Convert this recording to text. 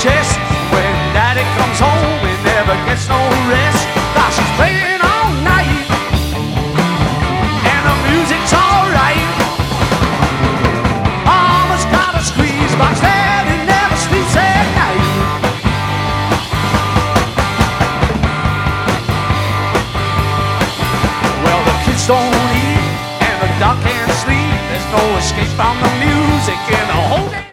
chest. When daddy comes home, he never gets no rest. Cause she's playing all night, and the music's alright. Mama's got a squeeze box, daddy never sleeps at night. Well, the kids don't eat, and the dog can't sleep. There's no escape from the music in the whole day.